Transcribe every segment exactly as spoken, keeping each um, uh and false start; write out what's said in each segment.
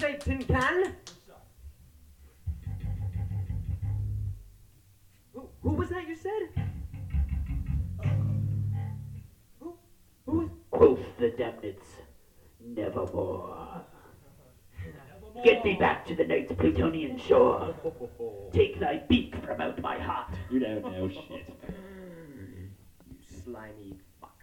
say, Tin Can? Who, who was that you said? Who? Who was... Quoth the damneds, nevermore. Get thee back to the night's Plutonian shore. Take thy beak from out my heart. You don't know shit. You slimy fuck.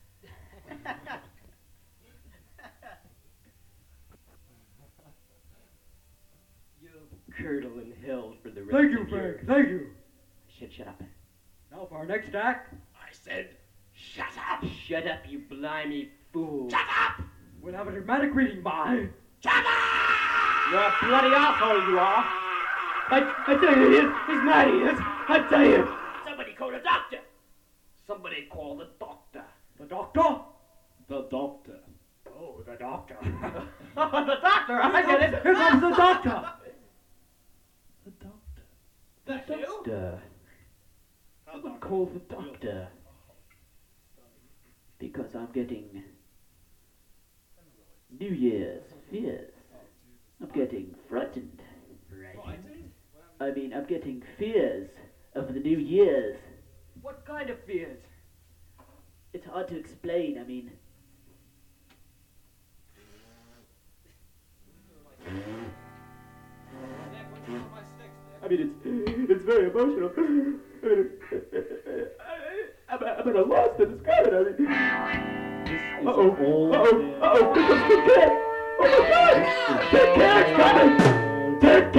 You curdle in hell for the rest Thank you, of your... Frank. Thank you. Shit, shut up. Now for our next act. I said, shut up! Shut up, you blimey fool. Shut up! We'll have a dramatic reading by... Shut up! You're a bloody asshole, you are. I, I tell you, he's, he's mad, he is. I tell you. Somebody call a doctor! Somebody call the doctor. The doctor? The doctor. Oh, the doctor. The doctor, I get it. Here comes the doctor. The doctor. The doctor. Someone call the doctor. Because I'm getting New Year's fears. I'm getting frightened. Frightened? I mean, I'm getting fears of the New Year's. What kind of fears? It's hard to explain, I mean... I mean, it's it's very emotional. I mean, I'm, I'm at a loss to describe it. I mean, uh-oh, uh-oh, uh-oh, here comes Kid Kat! Oh my God! Kid Kat's coming! Kid